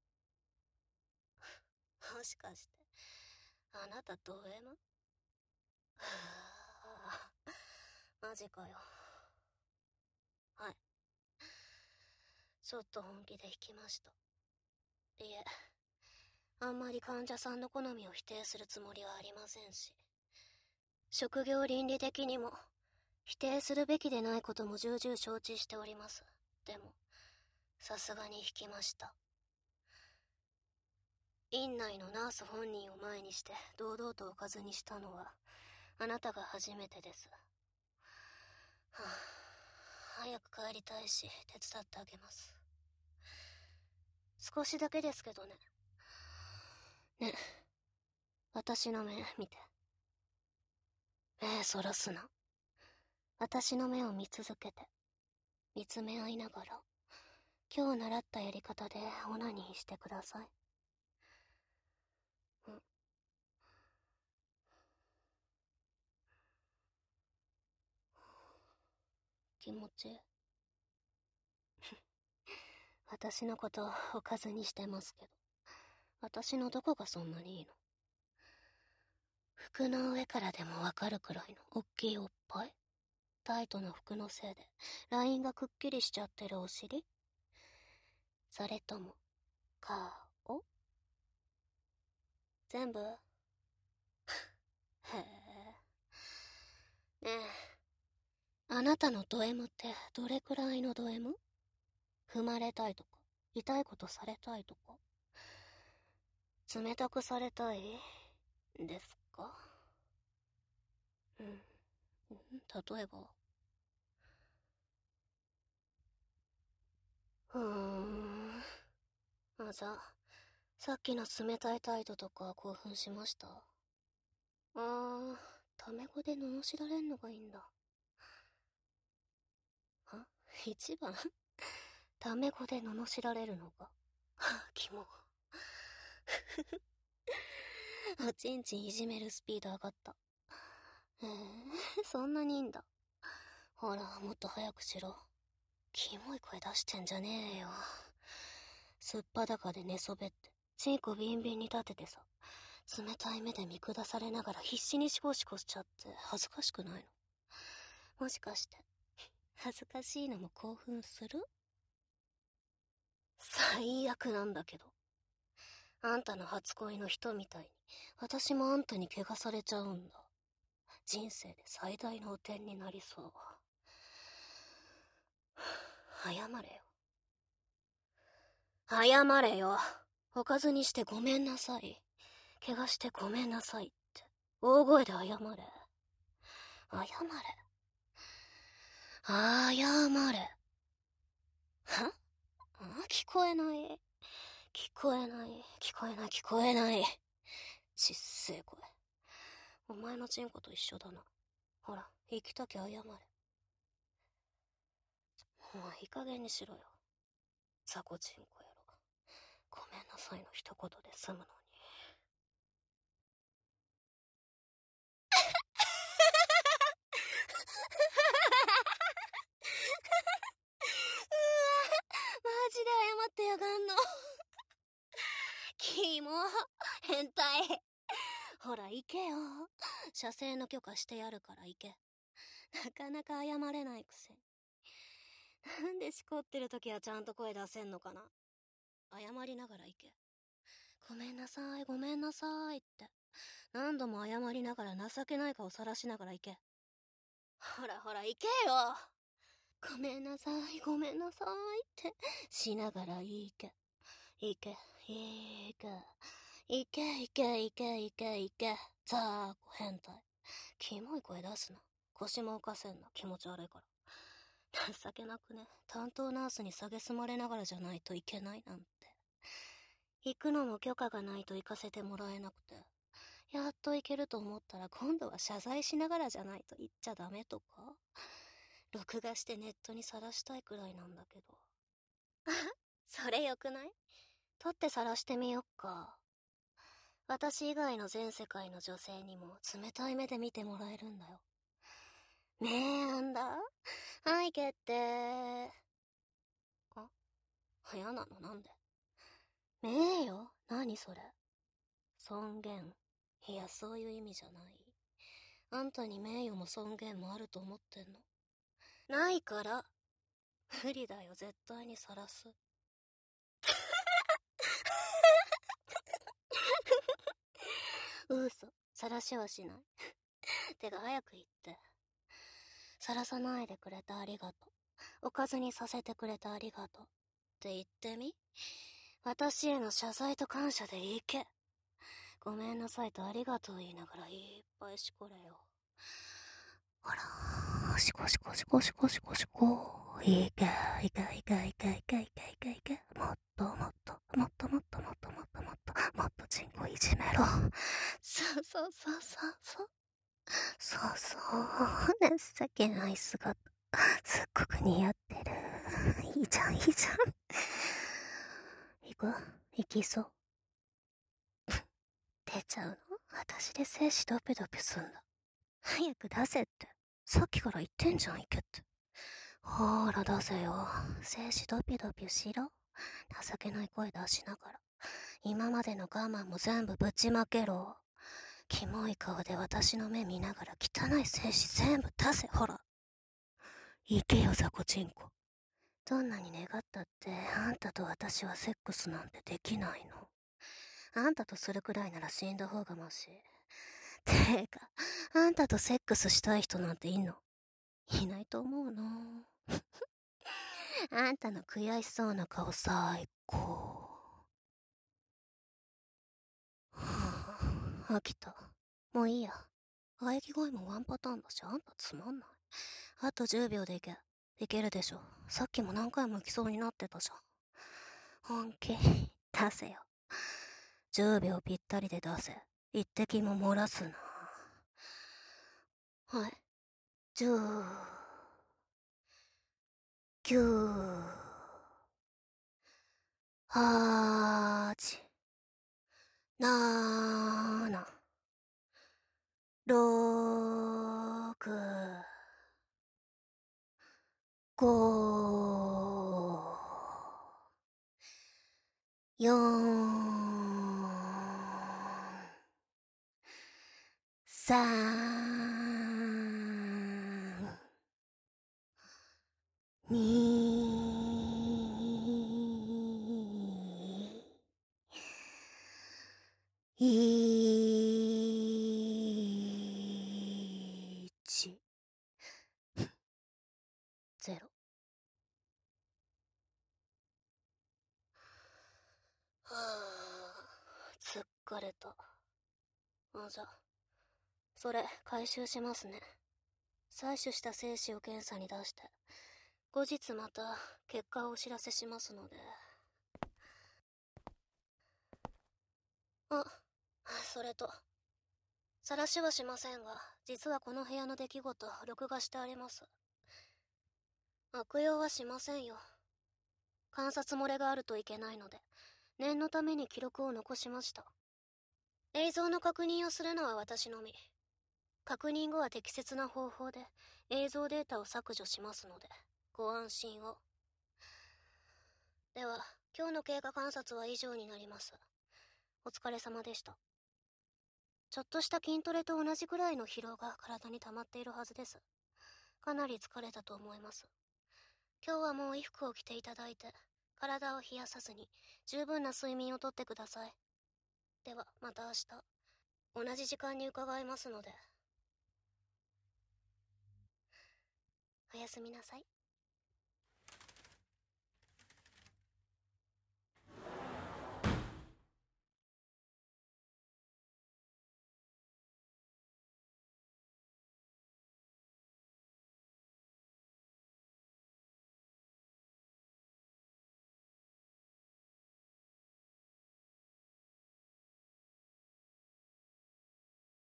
もしかしてあなたド M？ はあ、マジかよ。はい、ちょっと本気で引きました。いえ、あんまり患者さんの好みを否定するつもりはありませんし、職業倫理的にも否定するべきでないことも重々承知しております。でもさすがに引きました。院内のナース本人を前にして堂々とおかずにしたのはあなたが初めてです。はあ、早く帰りたいし手伝ってあげます。少しだけですけどね。ね、私の目見て。目そらすな。私の目を見続けて、見つめ合いながら今日習ったやり方でオナニーしてください。うん。気持ちいい。私のことおかずにしてますけど、私のどこがそんなにいいの？服の上からでもわかるくらいのおっきいおっぱい？タイトな服のせいでラインがくっきりしちゃってるお尻？それとも顔？全部？へえ。ねえ、あなたのド M ってどれくらいのド M？ 踏まれたいとか痛いことされたいとか冷たくされたいですか？うん、例えば。うーん。あ、じゃあさっきの冷たい態度とか興奮しました？あー、タメ語で罵られんのがいいんだ。は？一番タメ語で罵られるのがキモ。おちんちんいじめるスピード上がった。へえ、そんなにいいんだ。ほら、もっと早くしろ。キモい声出してんじゃねえよ。すっぱだかで寝そべって、チンコビンビンに立ててさ、冷たい目で見下されながら必死にシコシコしちゃって恥ずかしくないの？もしかして、恥ずかしいのも興奮する？最悪なんだけど。あんたの初恋の人みたいに、私もあんたに怪我されちゃうんだ。人生で最大の汚点になりそう。謝れよ。謝れよ。おかずにしてごめんなさい。怪我してごめんなさいって。大声で謝れ。謝れ。謝れ。は？あ、聞こえない。聞こえない。聞こえない。聞こえない。ちっせえ声。お前のチンコと一緒だな。ほら、行きたき謝れ。もういい加減にしろよ。雑魚チンコ野郎。ごめんなさいの一言で済むのに。マジで謝ってやがんの。キモ。変態。ほら行けよ。射精の許可してやるから行け。なかなか謝れないくせに。なんでしこってる時はちゃんと声出せんのかな。謝りながら行け。ごめんなさい、ごめんなさいって。何度も謝りながら情けない顔さらしながら行け。ほらほら行けよ。ごめんなさい、ごめんなさいってしながら行け。行け、行け。行け、行け、行け、行け、行け。ザーコ変態。キモい声出すな。腰も浮かせんな。気持ち悪いから。情けなくね。担当ナースに蔑まれながらじゃないといけないなんて。行くのも許可がないと行かせてもらえなくて。やっと行けると思ったら今度は謝罪しながらじゃないと言っちゃダメとか。録画してネットに晒したいくらいなんだけど。それよくない？撮って晒してみよっか。 私以外の全世界の女性にも冷たい目で見てもらえるんだよ。ねえ、あんだ。はい、決定。あ、嫌なのなんで？名誉？何それ。尊厳。いや、そういう意味じゃない。あんたに名誉も尊厳もあると思ってんの？ないから。無理だよ、絶対に晒す。嘘、晒しはしない。てか早く言って。晒さないでくれてありがとう。おかずにさせてくれてありがとう。って言ってみ？私への謝罪と感謝でいけ。ごめんなさいとありがとう言いながらいっぱいしこれよ。ほら、しこしこしこしこしこしこ。いけ、いけ、いけ、いけ、いけ、いけ、いけ、いけ。もっともっと、もっともっともっともっともっと、もっとチンコいじめろ。そうそうそうそうそう。そうそう。情けない姿。すっごく似合ってる。いいじゃん、いいじゃん。行く？行きそう。出ちゃうの？私で精子ドピドピすんだ。早く出せって。さっきから言ってんじゃん、行けって。ほーら出せよ。精子ドピドピしろ。情けない声出しながら。今までの我慢も全部ぶちまけろ。キモい顔で私の目見ながら汚い精子全部出せ、ほら。行けよ、ザコチンコ。どんなに願ったって、あんたと私はセックスなんてできないの。あんたとするくらいなら死んだ方がマシ。てか、あんたとセックスしたい人なんていんの？いないと思うな。あんたの悔しそうな顔最高。はぁ、飽きた。もういいや。喘ぎ声もワンパターンだし、あんたつまんない。あとじゅうびょうでいけ。いけるでしょ。さっきも何回も行きそうになってたじゃん。本気出せよ。じゅうびょうぴったりで出せ。一滴も漏らすな。はい。じゅう、きゅう、はち、なな、ろく、ご、よん、さん、に、いち、ゼロ。はぁ、疲れた。あ、じゃ、それ回収しますね。採取した精子を検査に出して、後日また結果をお知らせしますので。あ、それと、晒しはしませんが、実はこの部屋の出来事、録画してあります。悪用はしませんよ。観察漏れがあるといけないので、念のために記録を残しました。映像の確認をするのは私のみ。確認後は適切な方法で映像データを削除しますので、ご安心を。では、今日の経過観察は以上になります。お疲れ様でした。ちょっとした筋トレと同じくらいの疲労が体に溜まっているはずです。かなり疲れたと思います。今日はもう衣服を着ていただいて、体を冷やさずに十分な睡眠をとってください。では、また明日、同じ時間に伺いますので。おやすみなさい。